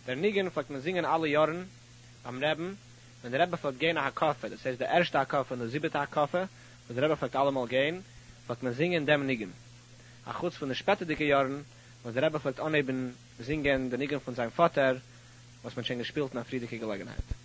Der Nigen fakt man singen alle Jahren am Reben, wenn der Rebbe fakt gehen nach Hakafe, das heißt der erste Hakafe und der siebte Hakafe, und der Rebbe fakt allemal gehen, fakt man singen dem Nigen. A chutz von den späterdicke Jahren, was der Rebbe fakt anheben singen den Nigen von seinem Vater, was man schon gespielt nach friedige Gelegenheit.